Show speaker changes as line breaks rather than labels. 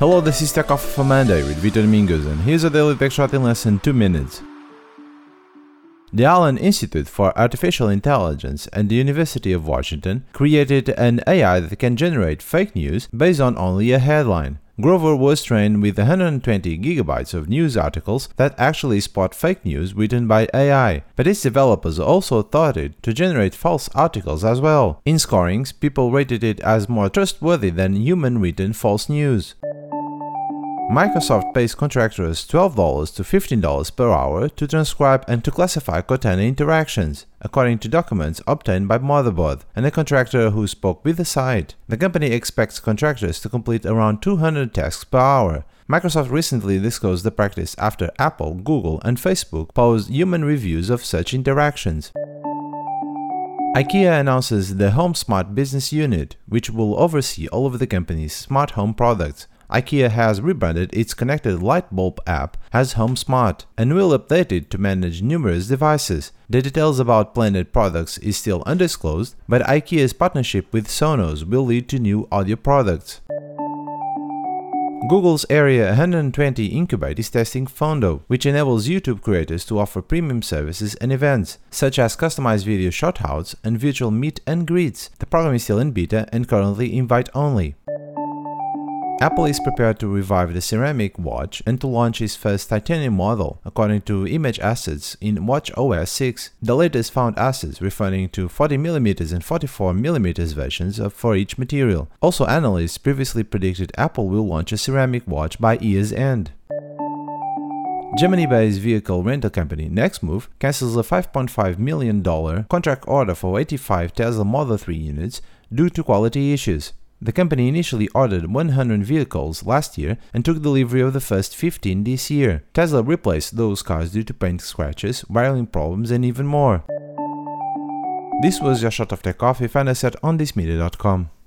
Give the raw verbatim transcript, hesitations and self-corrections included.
Hello, this is Tech Off for Monday with Vitor Domingos, and here's a daily tech shot in less than two minutes. The Allen Institute for Artificial Intelligence and the University of Washington created an A I that can generate fake news based on only a headline. Grover was trained with one hundred twenty gigabytes of news articles that actually spot fake news written by A I, but its developers also taught it to generate false articles as well. In scorings, people rated it as more trustworthy than human-written false news. Microsoft pays contractors twelve dollars to fifteen dollars per hour to transcribe and to classify Cortana interactions, according to documents obtained by Motherboard and a contractor who spoke with the site. The company expects contractors to complete around two hundred tasks per hour. Microsoft recently disclosed the practice after Apple, Google, and Facebook posed human reviews of such interactions. IKEA announces the HomeSmart business unit, which will oversee all of the company's smart home products. IKEA has rebranded its connected light bulb app as HomeSmart and will update it to manage numerous devices. The details about planned products is still undisclosed, but IKEA's partnership with Sonos will lead to new audio products. Google's Area one hundred twenty Incubate is testing Fondo, which enables YouTube creators to offer premium services and events, such as customized video shoutouts and virtual meet and greets. The program is still in beta and currently invite-only. Apple is prepared to revive the ceramic watch and to launch its first titanium model, according to image assets in watchOS six. The latest found assets referring to forty millimeter and forty-four millimeter versions of, for each material. Also, analysts previously predicted Apple will launch a ceramic watch by year's end. Germany-based vehicle rental company Nextmove cancels a five point five million dollars contract order for eighty-five Tesla Model three units due to quality issues. The company initially ordered one hundred vehicles last year and took delivery of the first fifteen this year. Tesla replaced those cars due to paint scratches, wiring problems, and even more. This was your shot of Tech Off. Find us at on this media dot com.